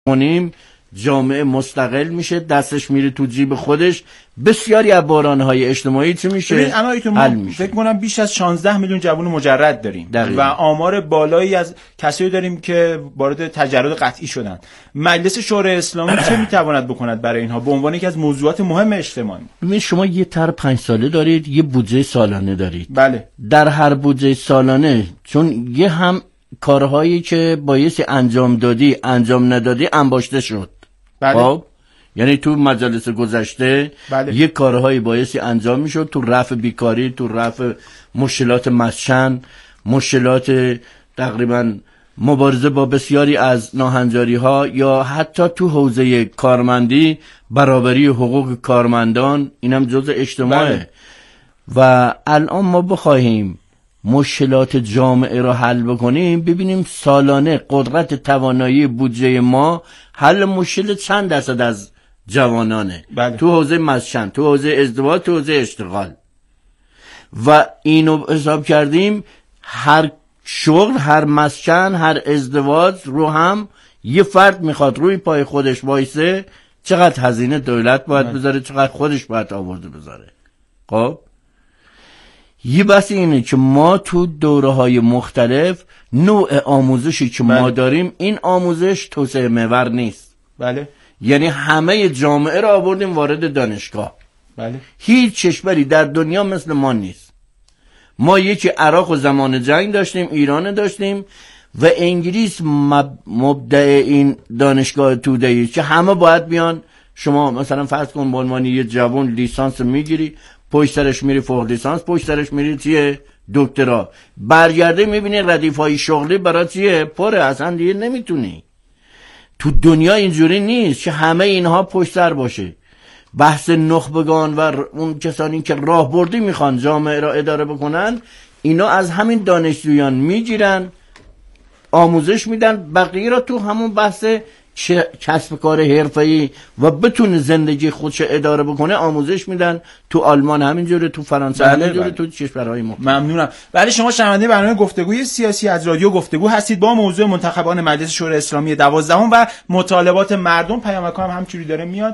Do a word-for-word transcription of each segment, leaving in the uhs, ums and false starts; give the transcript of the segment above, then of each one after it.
کنیم جامعه مستقل میشه، دستش میره تو جیب خودش. بسیاری از بحران‌های اجتماعی چی میشه؟ اما ما فکر کنم بیش از شانزده میلیون جوان مجرد داریم دقیقا. و آمار بالایی از کسایی داریم که وارد تجرد قطعی شدن. مجلس شورای اسلامی چه میتواند بکند برای اینها به عنوان یکی از موضوعات مهم اجتماعی؟ ببین شما یه طرح پنج ساله دارید، یه بودجه سالانه دارید. بله. در هر بودجه سالانه چون یه هم کارهایی که بایستی انجام دادی انجام ندادی انباشته شد. بله. خب یعنی تو مجالس گذشته بله. یک کارهایی بایستی انجام میشد تو رفع بیکاری، تو رفع مشکلات مسکن، مشکلات تقریبا مبارزه با بسیاری از ناهنجاری ها، یا حتی تو حوزه کارمندی برابری حقوق کارمندان، اینم جزء اجتماعه. بله. و الان ما بخواهیم مشکلات جامعه را حل بکنیم، ببینیم سالانه قدرت توانایی بودجه ما حل مشکل چند درصد از جوانانه. بله. تو حوزه مسکن، تو حوزه ازدواج، تو حوزه اشتغال. و اینو حساب کردیم هر شغل، هر مسکن، هر ازدواج رو هم یه فرد میخواد روی پای خودش وایسه، چقدر هزینه دولت باید بله. بذاره، چقدر خودش باید آورده بذاره. خب یه بحث اینه که ما تو دوره‌های مختلف نوع آموزشی که بله. ما داریم، این آموزش توسعه محور نیست. بله. یعنی همه جامعه را آوردیم وارد دانشگاه. بله. هیچ کشوری در دنیا مثل ما نیست. ما یکی عراق و زمان جنگ داشتیم، ایران داشتیم و انگلیس مبدأ این دانشگاه توده‌ای که همه باید بیان. شما مثلا فرض کن به عنوان یه جوان لیسانس میگیری، پشت سرش میری فوق لیسانس، پشت سرش میری چیه دکترا، برگرده میبینی ردیفای شغلی برای چیه پره، اصلا دیگه نمیتونی. تو دنیا اینجوری نیست که همه اینها پشت سر باشه. بحث نخبگان و اون کسانی که راهبردی میخوان جامعه را اداره بکنن، اینا از همین دانشجویان میگیرن، آموزش میدن، بقیه را تو همون بحث کسب کار حرفه‌ای و بتونه زندگی خودش اداره بکنه آموزش میدن. تو آلمان همینجوره، تو فرانسه بله همینجوره، بله. تو کشورهای مختلف. ممنونم. ولی شما شنونده برنامه گفتگوی سیاسی از رادیو گفتگو هستید با موضوع منتخبان مجلس شورای اسلامی دوازدهم و مطالبات مردم. پیامک هم همچوری داره میاد.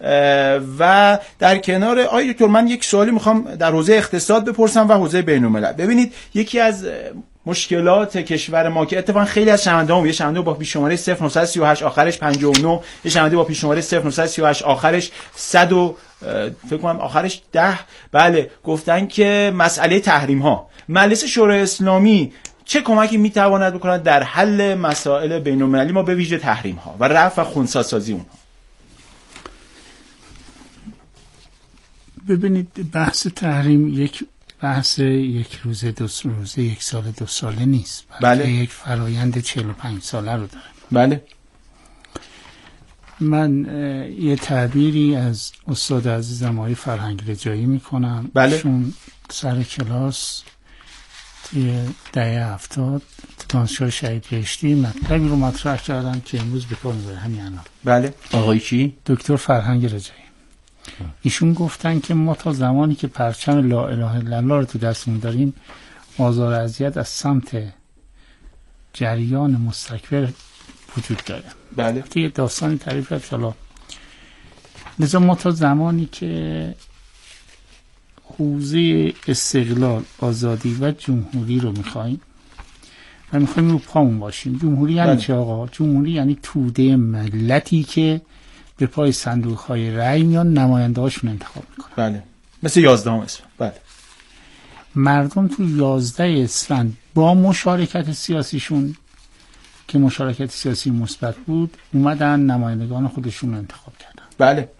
و در کنار آقای دکتر من یک سوالی میخوام در حوزه اقتصاد بپرسم و حوزه بین‌الملل. ببینید یکی از مشکلات کشور ما که اتفاقا خیلی از شنونده‌ها، یه شنونده با پیش شماره صفر نه سه هشت آخرش پنجاه و نه، یه شنونده با پیش شماره صفر نه سه هشت آخرش صد و فکر کنم آخرش ده، بله، گفتن که مسئله تحریم ها، مجلس شورای اسلامی چه کمکی میتواند بکند در حل مسائل بین‌المللی ما به ویژه تحریم ها و رفع و خنثی سازی اونها؟ ببینید بحث تحریم یک بحث یک روزه دو روزه یک سال دو ساله نیست، بلکه بله. یک فرایند چهل و پنج ساله رو داره. بله. من یه تعبیری از استاد عزیزم آقای فرهنگ رجایی میکنم. بله. چون سر کلاس توی دهه هفتاد دانشگاه شهید بهشتی مطلبی رو مطرح کردن که امروز به کار میبره همین الان. بله. آقای چی؟ دکتر فرهنگ رجایی. ایشون گفتن که ما تا زمانی که پرچم لا اله الا الله رو تو دستمون داریم، آزار و اذیت از سمت جریان مستکبر وجود داره. بله. یه داستانی تعریف کرد حالا. لذا ما تا زمانی که حوزه استقلال، آزادی و جمهوری رو میخوایم و میخوایم رو پامون باشیم. جمهوری یعنی چه آقا؟ جمهوری یعنی توده ملتی که به پای صندوق های رأی میان نماینده هاشون انتخاب میکنن. بله. مثل یازدهم اسفند. بله. مردم تو یازده اسفند با مشارکت سیاسیشون که مشارکت سیاسی مثبت بود اومدن نمایندگان خودشون انتخاب کردن. بله.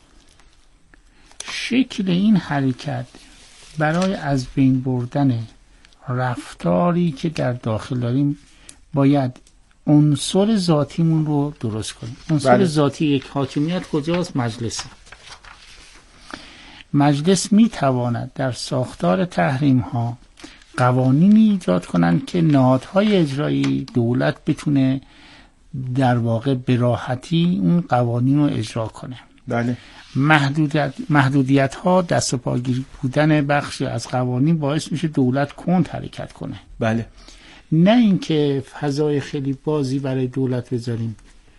شکل این حرکت برای از بین بردن رفتاری که در داخل داریم باید عنصر ذاتیمون رو درست کنیم. عنصر بله. ذاتی یک حاکمیت کجاست؟ مجلسه. مجلس میتواند در ساختار تحریم ها قوانینی ایجاد کنند که نهادهای اجرایی دولت بتونه در واقع به راحتی اون قوانین رو اجرا کنه. بله. محدودیت محدودیت ها دست و پاگیری بودن بخشی از قوانین باعث میشه دولت کند حرکت کنه. بله. نه اینکه فضای خیلی بازی برای دولت بذاریم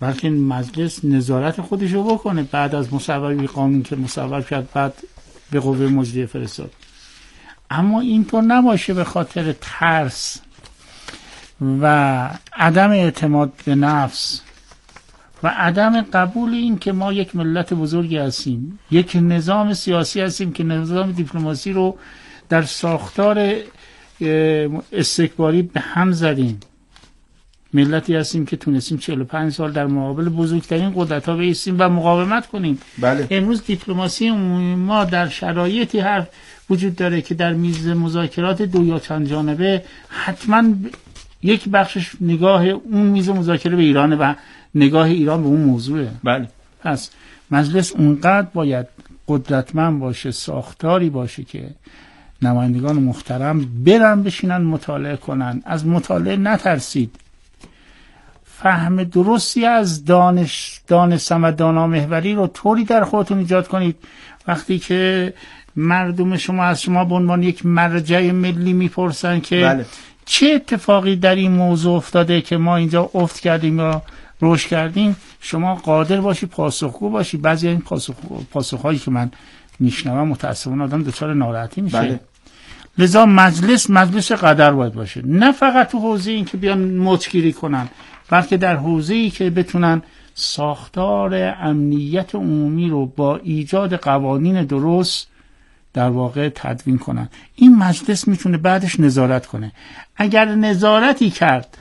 بلکه مجلس نظارت خودشو بکنه بعد از مصوبه قانون که مصوب کرد بعد به قوه مجریه فرستاد. اما اینطور نباشه به خاطر ترس و عدم اعتماد به نفس و عدم قبول این که ما یک ملت بزرگی هستیم، یک نظام سیاسی هستیم که نظام دیپلماسی رو در ساختار استکباری به هم زدیم. ملتی هستیم که تونستیم چهل و پنج سال در مقابل بزرگترین قدرت‌ها بایستیم و مقاومت کنیم. بله. امروز دیپلماسی ما در شرایطی هر وجود داره که در میز مذاکرات دو یا چند جانبه حتما یک بخشش نگاه اون میز مذاکره به ایران و نگاه ایران به اون موضوعه. بله. پس مجلس اونقدر باید قدرتمند باشه، ساختاری باشه که نمایندگان محترم برن بشینن مطالعه کنن. از مطالعه نترسید. فهم درستی از دانش دانستن و دانامحوری رو طوری در خودتون ایجاد کنید وقتی که مردم شما از شما به عنوان یک مرجع ملی میپرسن که بله. چه اتفاقی در این موضوع افتاده که ما اینجا افت کردیم یا رشد کردیم، شما قادر باشی پاسخگو باشی. بعضی این پاسخ پاسخهایی که من میشنوم متأسفانه آدم دچار ناراحتی میشه. بله. لذا مجلس مجلس قدر باید باشه، نه فقط تو حوزه این که بیان مچگیری کنن، بلکه در حوزه‌ای که بتونن ساختار امنیت عمومی رو با ایجاد قوانین درست در واقع تدوین کنن. این مجلس میتونه بعدش نظارت کنه. اگر نظارتی کرد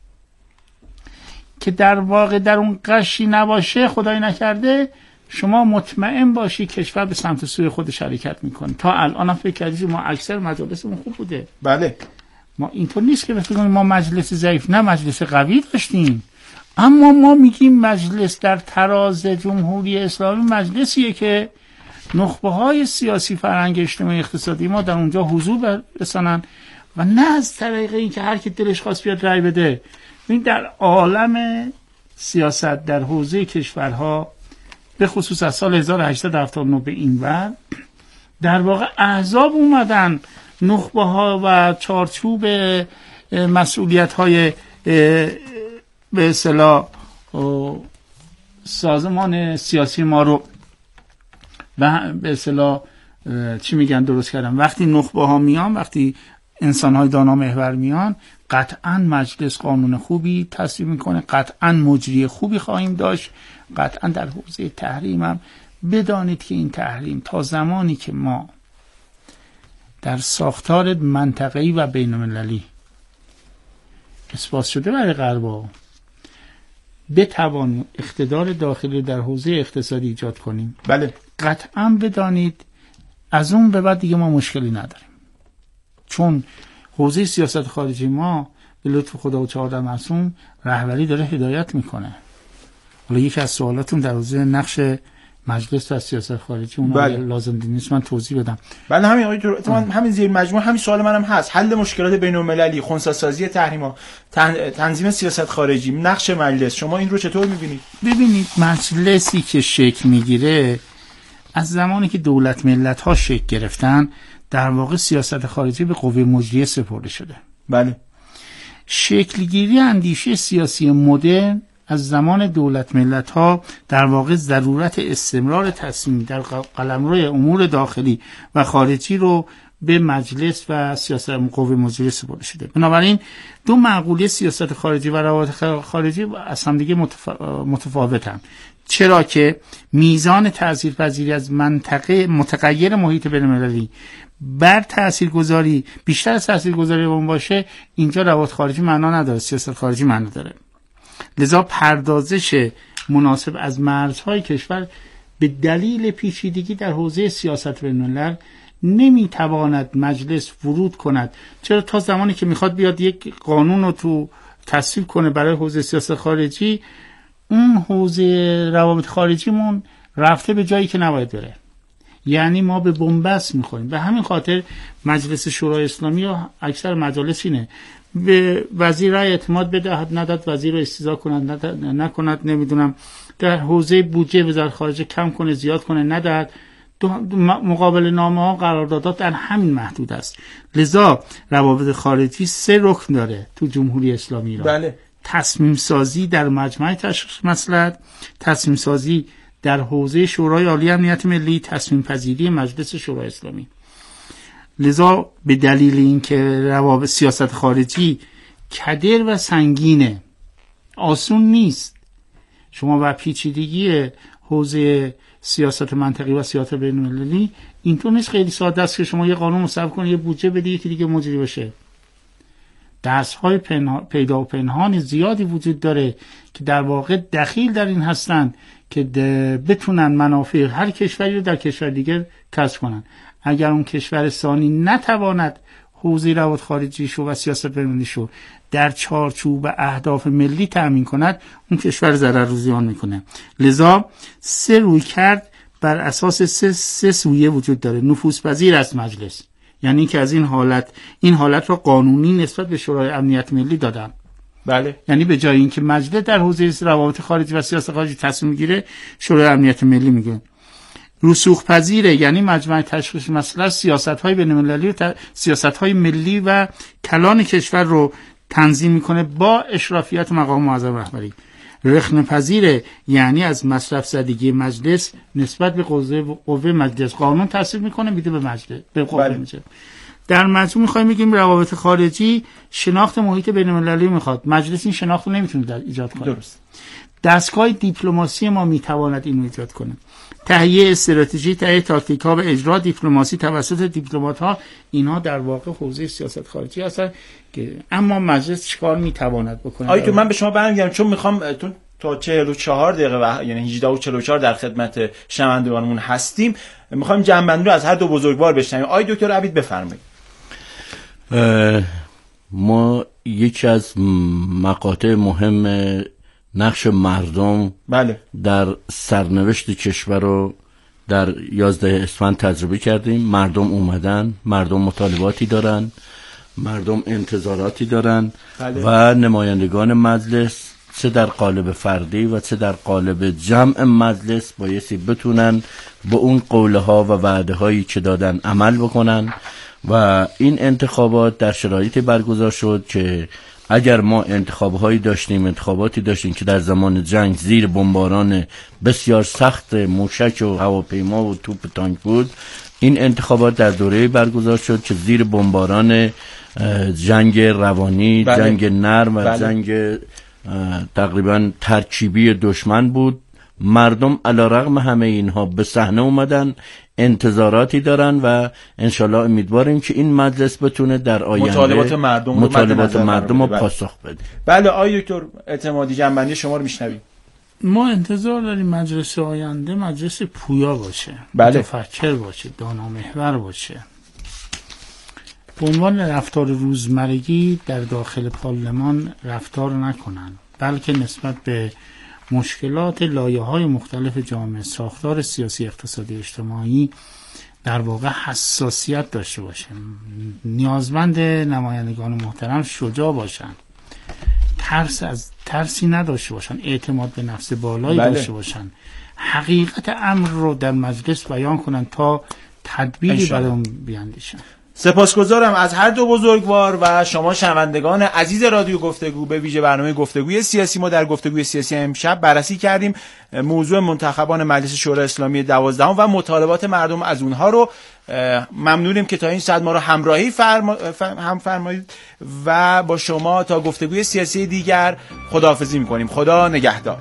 که در واقع در اون قشی نباشه، خدای نکرده، شما مطمئن باشی کشور به سمت سوی خودش حرکت میکنه. تا الان فکر کردید ما اکثر مجالسمون خوب بوده. بله. ما اینطور نیست که فکر کنیم ما مجلس ضعیف، نه مجلس قوی داشتیم. اما ما میگیم مجلس در تراز جمهوری اسلامی مجلسیه که نخبه های سیاسی، فرهنگ، اجتماعی، اقتصادی ما در اونجا حضور برسانن و نه از طریق این که هر کی دلش خواست بیاد رأی بده. این در عالم سیاست در حوزه کشورها به خصوص از سال هزار و هشتصد و هفتاد و نه به این ور در واقع احزاب اومدن نخبه ها و چارچوب مسئولیت های به اصطلاح سازمان سیاسی ما رو و به اصطلاح چی میگن درست کردن. وقتی نخبه ها میان، وقتی انسان های دانا محور میان، قطعا مجلس قانون خوبی تصویب میکنه، قطعا مجری خوبی خواهیم داشت. قطعا در حوزه تحریم هم بدانید که این تحریم تا زمانی که ما در ساختار منطقه‌ای و بین‌المللی اثبات شده برای غربا بتوانیم اقتدار داخلی در حوزه اقتصادی ایجاد کنیم، بله، قطعا بدانید از اون به بعد دیگه ما مشکلی نداریم. چون حوزه سیاست خارجی ما به لطف خدا و چهارده معصوم رهبری داره هدایت میکنه. حالا یکی از سوالاتون در حوزه نقش مجلس و سیاست خارجی اون بله. لازم نیست من توضیح بدم. بله همین آقای تو همین زیر مجموعه همین سوال منم هست. حل مشکلات بین‌المللی، خنثی‌سازی تحریما، تن... تنظیم سیاست خارجی، نقش مجلس، شما این رو چطور می‌بینید؟ ببینید مجلسی که شکل میگیره از زمانی که دولت ملت‌ها شکل گرفتن در واقع سیاست خارجی به قوه مجریه سپرده شده. بله. شکلگیری اندیشه سیاسی مدرن از زمان دولت ملت ها در واقع ضرورت استمرار تصمیم در قلمرو امور داخلی و خارجی رو به مجلس و سیاست قوه مجریه سپرده شده. بنابراین دو معقوله سیاست خارجی و روابط خارجی از هم دیگه متف... متفاوتن. چرا که میزان تاثیرپذیری از منطقه متغیر محیط بین‌المللی بر تاثیرگذاری بیشتر از تاثیرگذاری اون باشه، اینجا روابط خارجی معنا نداره، سیاست خارجی معنا داره. لذا پردازش مناسب از مرزهای کشور به دلیل پیچیدگی در حوزه سیاست بین‌الملل نمیتواند مجلس ورود کند. چرا تا زمانی که میخواد بیاد یک قانون رو تو تصویب کنه برای حوزه سیاست خارجی، اون حوزه روابط خارجیمون رفته به جایی که نباید بره. یعنی ما به بنبست میخوریم. به همین خاطر مجلس شورای اسلامی و اکثر مجالس اینه به وزیر رای اعتماد بدهد نداد، وزیر رو استیضاح کند نکند، نمیدونم در حوزه بودجه وزارت خارجه کم کنه زیاد کنه نداد. مقابل نامه ها قراردادات در همین محدود است. لذا روابط خارجی سه رکن داره تو جمهوری اسلامی ایران. بله. تصمیم سازی در مجمع تشخیص مصلحت، تصمیم سازی در حوزه شورای عالی امنیت ملی، تصمیم پذیری مجلس شورای اسلامی. لذا به دلیل اینکه روابط سیاست خارجی کدر و سنگینه، آسون نیست، شما و پیچیدگی حوزه سیاست منطقی و سیاست بین المللی اینطور نیست خیلی ساده است که شما یه قانون مصوب کنید، یه بودجه بدید، یکی دیگه مجری بشه. دست‌های پیدا و پنهان زیادی وجود داره که در واقع دخیل در این هستند که بتونن منافع هر کشوری رو در کشور دیگر کسب کنن. اگر اون کشور ثانی نتواند حوزه روابط خارجی شو و سیاست بین المللی شو در چارچوب اهداف ملی تأمین کند، اون کشور ضرر و زیان میکنه. لذا سه روی کرد بر اساس سه, سه سویه وجود داره. نفوذپذیر است مجلس، یعنی که از این حالت این حالت را قانونی نسبت به شورای امنیت ملی دادن. بله، یعنی به جای اینکه مجلس در حوزه روابط خارجی و سیاست خارجی تصمیم میگیره، شورای امنیت ملی میگه. رسوخ پذیره، یعنی مجمع تشخیص مصلحت سیاست‌های بین‌المللی و ت... سیاست‌های ملی و کلان کشور رو تنظیم میکنه با اشرافیت مقام معظم رهبری. رخنه پذیره، یعنی از مصرف زدگی مجلس نسبت به قوه قوه مجلس قانون تصویب میکنه، میده به مجلس، به قوه مجلس. در مجموع میخوایم بگیم روابط خارجی شناخت محیط بین‌المللی میخواد، مجلس این شناخت رو نمیتونه ایجاد کنه. درست. دستگاه دیپلماسی ما میتواند اینو ایجاد کنه. تهیه استراتژی، تهیه تاکتیک‌ها و اجرا دیپلماسی توسط دیپلمات‌ها، اینا در واقع حوزه سیاست خارجی هستن که اما مجلس چیکار میتواند بکنه. آیا تو من به شما برمیگردم چون میخوام تو تا چهل و چهار دقیقه و یعنی هجده و چهل و چهار در خدمت شنوندگانمون هستیم، میخوایم جنبندی رو از هر دو بزرگوار بشنویم. آقای دکتر عبید بفرمایید. ما یکی از مقاطع مهم نقش مردم بله. در سرنوشت کشور رو در یازده اسفند تجربه کردیم. مردم اومدن، مردم مطالباتی دارن، مردم انتظاراتی دارن بله. و نمایندگان مجلس چه در قالب فردی و چه در قالب جمع مجلس بایستی بتونن با اون قوله ها و وعده هایی که دادن عمل بکنن و این انتخابات در شرایطی برگزار شد که اگر ما انتخابهایی داشتیم، انتخاباتی داشتیم که در زمان جنگ زیر بمباران بسیار سخت موشک و هواپیما و توپ تانک بود، این انتخابات در دوره برگزار شد که زیر بمباران جنگ روانی، بله. جنگ نرم و بله. جنگ تقریبا ترکیبی دشمن بود. مردم علیرغم همه اینها به صحنه اومدن، انتظاراتی دارن و انشالله امیدواریم که این مجلس بتونه در آینده مطالبات مردم رو مطالبات مردم رو پاسخ بده. بله آقای دکتر اعتمادی جنبندی شما رو میشنویم. ما انتظار داریم مجلس آینده مجلس پویا باشه، بله. متفکر باشه، دانامحور باشه. به عنوان رفتار روزمرگی در داخل پارلمان رفتار نکنن، بلکه نسبت به مشکلات لایه‌های مختلف جامعه، ساختار سیاسی، اقتصادی، اجتماعی در واقع حساسیت داشته باشه. نیازمند نمایندگان محترم شجاع باشن، ترس از ترسی نداشته باشن، اعتماد به نفس بالایی بله. داشته باشن، حقیقت امر رو در مجلس بیان کنن تا تدبیری برای اون بیاندیشن. سپاسگزارم از هر دو بزرگوار و شما شنوندگان عزیز رادیو گفتگو. به ویژه برنامه گفتگوی سیاسی ما در گفتگوی سیاسی امشب بررسی کردیم موضوع منتخبان مجلس شورای اسلامی دوازدهم و مطالبات مردم از اونها رو. ممنونیم که تا این ساعت ما رو همراهی فرما... هم فرمایید و با شما تا گفتگوی سیاسی دیگر خداحافظی میکنیم. خدا نگهدار.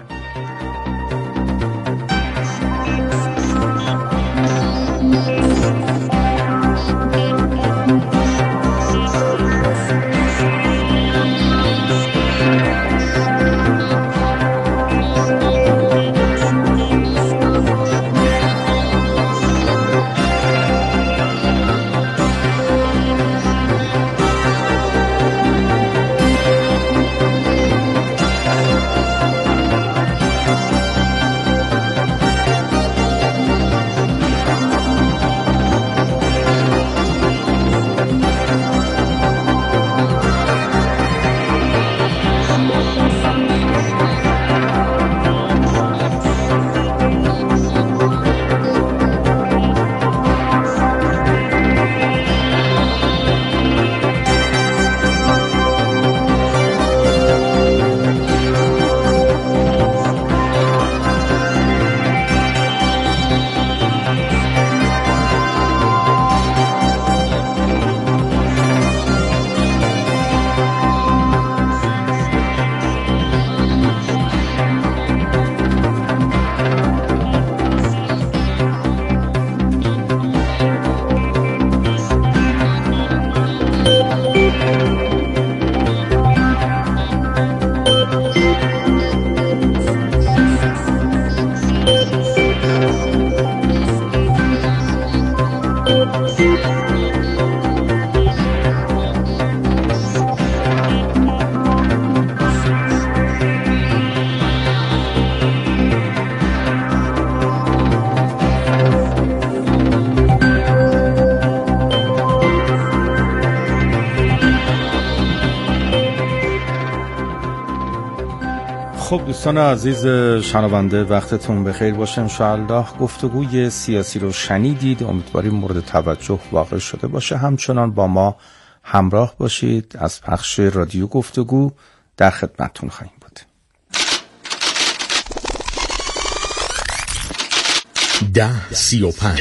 خب دوستان عزیز شنونده، وقتتون بخیر باشه. انشاءالله گفتگوی سیاسی رو شنیدید، امیدواریم مورد توجه واقع شده باشه. همچنان با ما همراه باشید. از پخش رادیو گفتگو در خدمتتون خواهیم بود. ده سی و پنج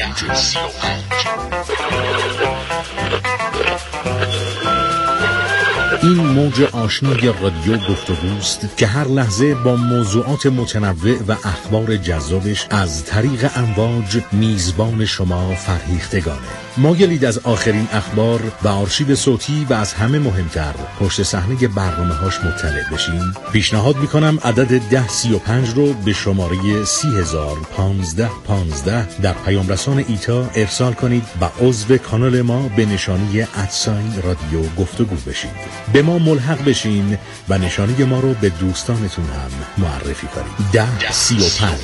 این موج آشنای رادیو گفتگوست که هر لحظه با موضوعات متنوع و اخبار جذابش از طریق امواج میزبان شما فرهیختگانه. مایلید از آخرین اخبار و آرشیو صوتی و از همه مهمتر پشت صحنه برنامه‌هاش مطلع بشین؟ پیشنهاد میکنم عدد ده سی و پنج رو به شماره سی هزار پانزده پانزده در پیام رسان ایتا ارسال کنید و عضو کانال ما به نشانی ادساین رادیو گفتگو بشید. به ما ملحق بشین و نشانی ما رو به دوستانتون هم معرفی کنید. ده سی و پنج.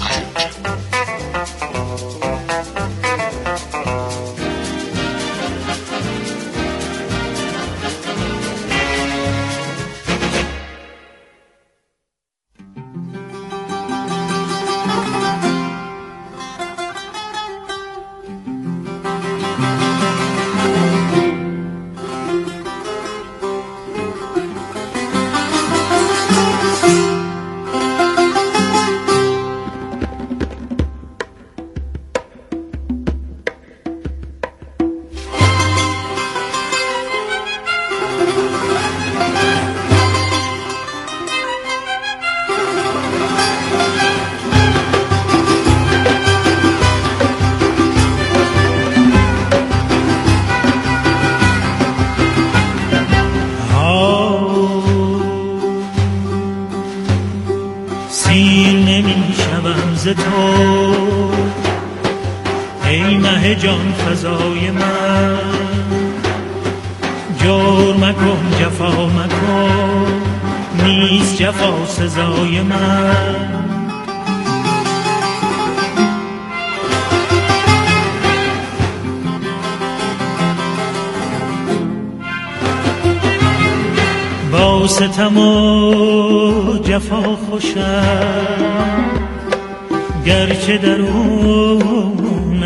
ستم و جفا خوشم گرچه درون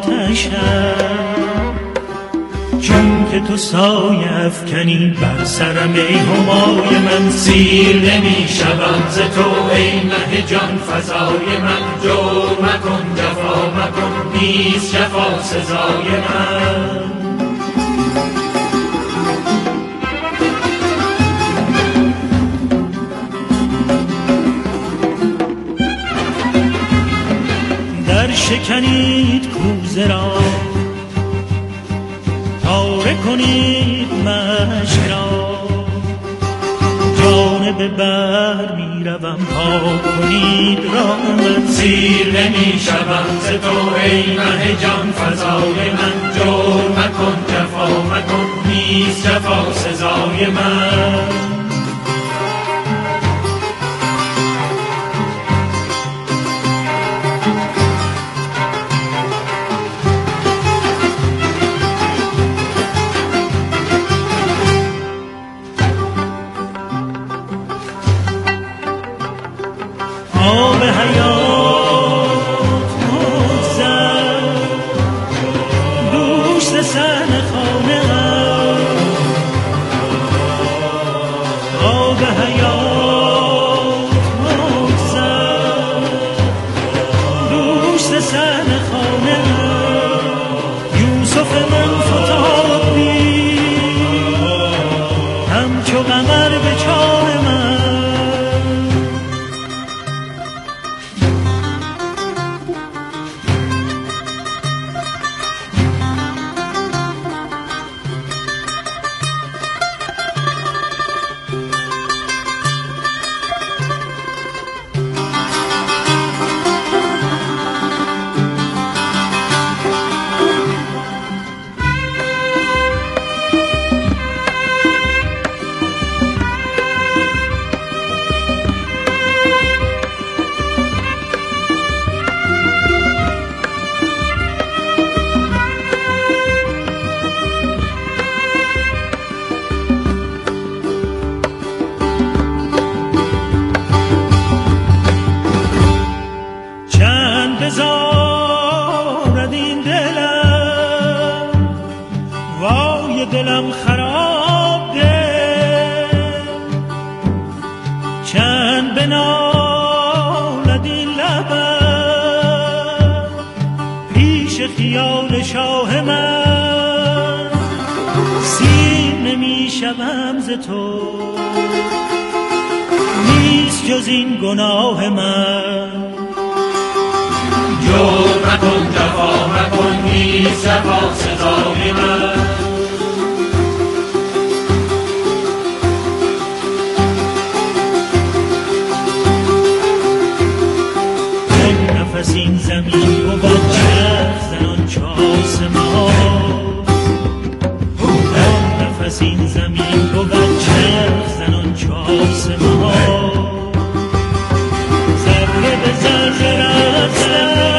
آتشم، چون که تو سایه افکنی بر سرم ای همای من. سیر نمی شوم ز تو ای مه جان فزای من، جور مکن جفا مکن نیست جفا سزای من. شکنید کوزه را تاره کنید مشک را، جانب بر می روم پاک کنید راه من. سیر نمی شوم ز تو ای مه جان فزای من، جور مکن جفا مکن نیست جفا سزای من. آب حیات مزد دوست سن خانه، آب حیات مزد دوست سن خانه، یوسف من فتاد بی همچو قمر به چاه من. بزارد این دلم، وای دلم خراب ده، چند بنالد این لبم پیش خیال شاه من، سیر نمی شوم ز تو، نیست جز این گناه من. جور مکن جفا مکن نیست جفا سزای من. یک نفس این زمین بود چرخ زنان چه آسمان، یک نفس این زمین بود چرخ زنان چه آسمان، ذره به ذره رفتن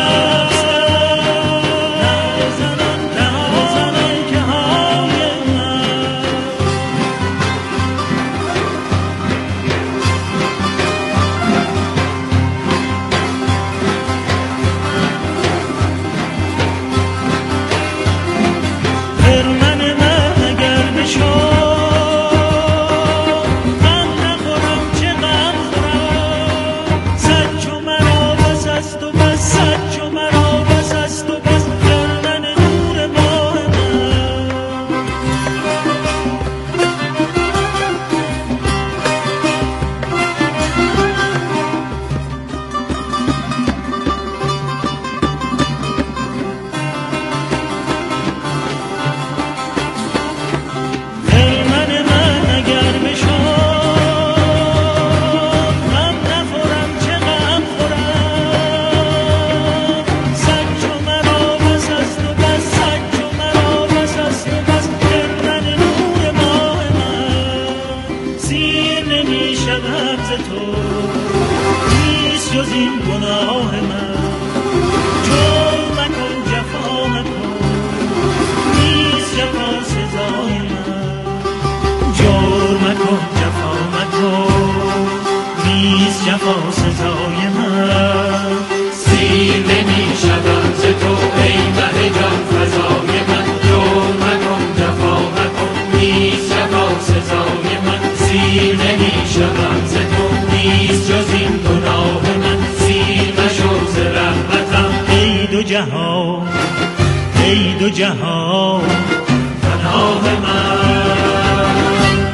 جهان ای دو جهان پناه من.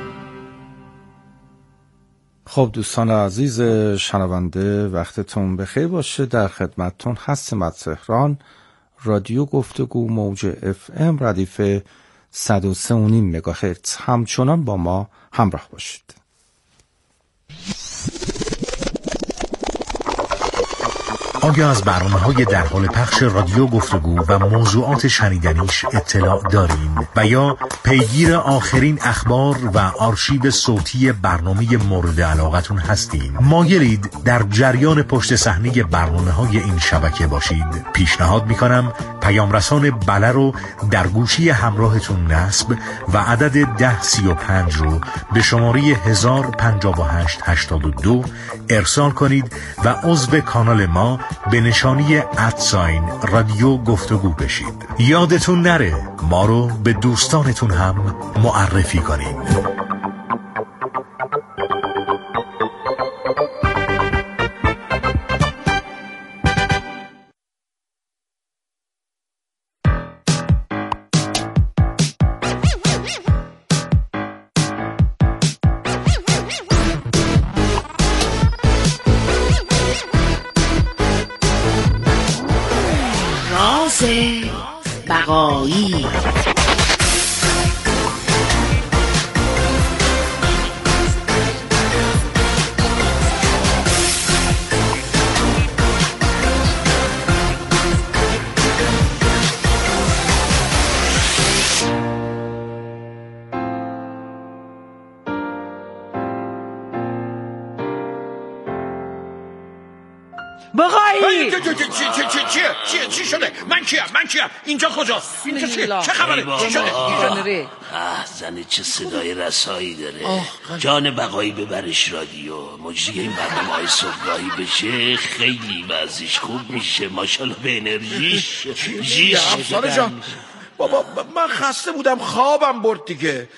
خب دوستان عزیز شنونده وقتتون بخیر باشه. در خدمتتون هستیم از تهران، رادیو گفتگو موج اف ام ردیف صد و سه و نیم مگاهرتز. همچنان با ما همراه باشید. آیا از برنامه‌های در حال پخش رادیو گفتگو و موضوعات شنیدنیش اطلاع دارین و یا پیگیر آخرین اخبار و آرشیو صوتی برنامه مورد علاقتون هستین؟ مایلید در جریان پشت صحنه برنامه‌های این شبکه باشید؟ پیشنهاد می‌کنم پیام رسان بله رو در گوشی همراهتون نصب و عدد ده سی و پنج رو به شماره هزار و پنجاه و هشت هشتاد و دو ارسال کنید و عضو کانال ما به نشانی ادساین رادیو گفتگو بشید. یادتون نره ما رو به دوستانتون هم معرفی کنید. بقایی بقایی چی چی چی چی شده؟ من کیم؟ من کیم؟ اینجا کجاست؟ اینجا چی؟ چه خبره؟ چی شده؟ آه زنه چه صدای رسایی داره. جان بقایی ببرش رادیو. مجری این برنامه های صبحگاهی بشه خیلی وضعیش خوب میشه. ماشاءالله به انرژیش. جیش افسانه جان بابا من خسته بودم خوابم برد دیگه.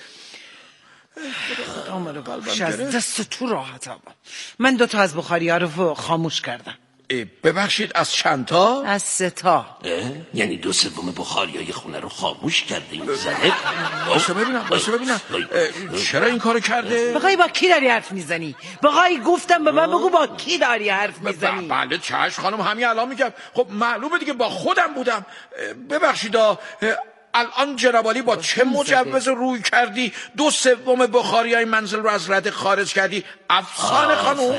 از دست تو راحتم. من دوتا از بخاری ها رو خاموش کردم. ببخشید از چند تا؟ از سه تا. یعنی دو سوم بخاری های خونه رو خاموش کرده این زنه. باشو ببینم باشو ببینم چرا این کارو کرده؟ بقایی با کی داری حرف میزنی؟ بقایی گفتم به من بگو با کی داری حرف میزنی؟ بله چشم خانم همین الان میگم. خب معلومه دیگه با خودم بودم. ببخشید الان جنابالی با چه مجوز روی کردی دو سوم بخاری های منزل رو از رده خارج کردی؟ افسانه خانم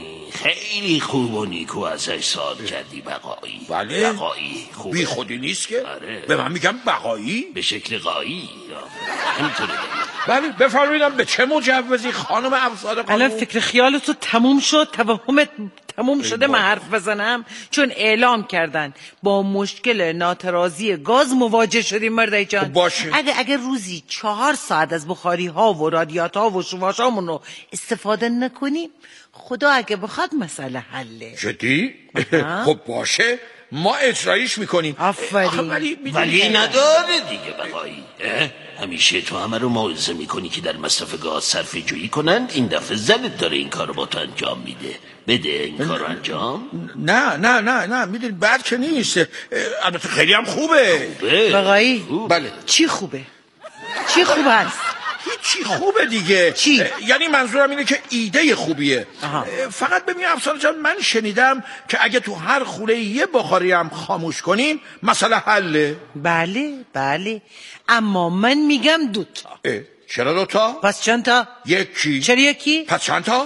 خیلی خوب و نیکو ازش سوال کردی بقایی. بله بقایی خوبه. بی خودی نیست که آره. به من میگم بقایی به شکل قایی همینطوره. بله بفرمایید به چه مجوزی خانم افسانه خانم؟ الان فکر خیالتو تموم شد؟ توهمت تموم شده من حرف بزنم؟ چون اعلام کردن با مشکل ناترازی گاز مواجه شدیم مردای جان. باشه. اگه اگه روزی چهار ساعت از بخاری ها و رادیات ها و شواش هامون رو استفاده نکنیم خدا اگه بخواد مسئله حله. جدی؟ خب باشه ما اجرایش میکنیم. آفرین. ولی, ولی نداره دیگه بقایی. همیشه تو همه رو موعظه میکنی که در مصرف گاز صرفه جویی کنند. این دفعه زنت داره این کار رو با تو انجام میده. بده این کار رو انجام. نه نه نه نه میدونی بد که نیست. البته خیلی هم خوبه. خوبه بقایی خوب. بله چی خوبه؟ چی خوب هست؟ هیچی خوبه دیگه. چی؟ یعنی منظورم اینه که ایده خوبیه. آها. فقط ببین افسانه جان من شنیدم که اگه تو هر خونه یه بخاری هم خاموش کنیم مسئله حله. بله بله اما من میگم دوتا. چرا دوتا؟ پس چند تا؟ یکی. چرا یکی؟ پس چند تا؟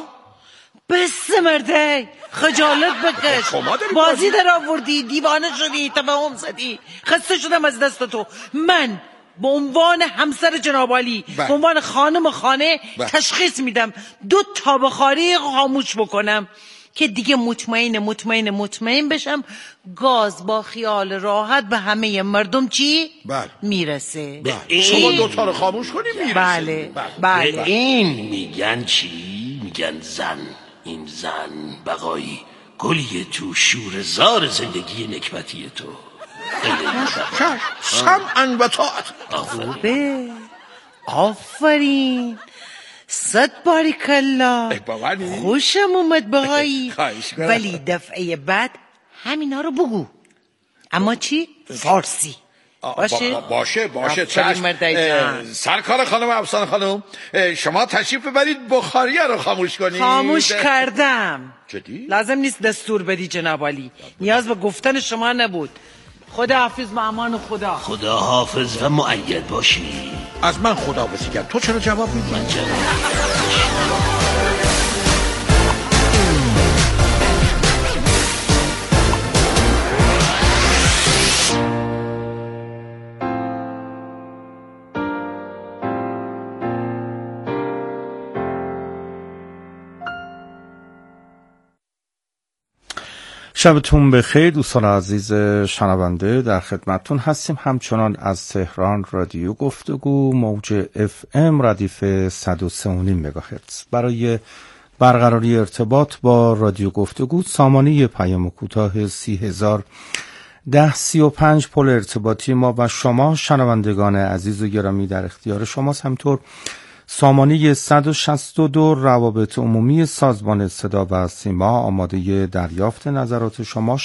بس مرده خجالت بکش. بازی در آوردی دیوانه شدی توهم زدی. خسته شدم از دست تو. من به عنوان همسر جنابالی به عنوان خانم خانه بله. تشخیص میدم دو تا بخاری خاموش بکنم که دیگه مطمئن مطمئن مطمئن بشم گاز با خیال راحت به همه مردم چی؟ بله. میرسه. بله. شما دو تا رو خاموش کنی میرسه. بله بله. بله. این میگن چی؟ میگن زن. این زن بقایی گلیه تو شورزار زندگی نکبتی تو. سمعاً و طاعت. خوبه آفرین صد باریکالله خوشم اومد بقایی. ولی دفعه بعد همینا رو بگو اما چی؟ فارسی باشه باشه باشه چشم. سرکار خانم افسانه خانم شما تشریف ببرید بخاری رو خاموش کنید. خاموش کردم. جدی؟ لازم نیست دستور بدی جنابالی. نیاز به گفتن شما نبود. خدا حافظ و امان خدا. خدا حافظ و مؤید باشی. از من خدا حافظی کرد تو چرا جواب میدی؟ من جواب شبتون بخیر دوستان عزیز شنونده، در خدمتتون هستیم همچنان از تهران رادیو گفتگو موج اف ام ردیف صد و سه و نیم مگاهرتز. برای برقراری ارتباط با رادیو گفتگو سامانه پیام کوتاه سی هزار ده سی و پنج پل ارتباطی ما و شما شنوندگان عزیز و گرامی در اختیار شماست. همطور سامانه صد و شصت و دو روابط عمومی سازمان صدا و سیما آماده دریافت نظرات شما